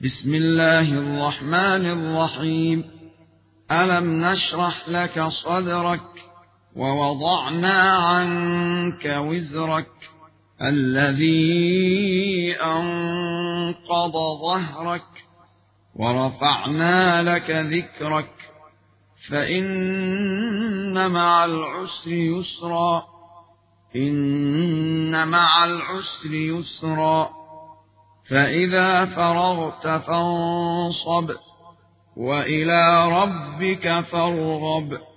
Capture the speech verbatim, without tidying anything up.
بسم الله الرحمن الرحيم. ألم نشرح لك صدرك ووضعنا عنك وزرك الذي أنقض ظهرك ورفعنا لك ذكرك فإن مع العسر يسرا إن مع العسر يسرا فإذا فرغت فانصب وإلى ربك فارغب.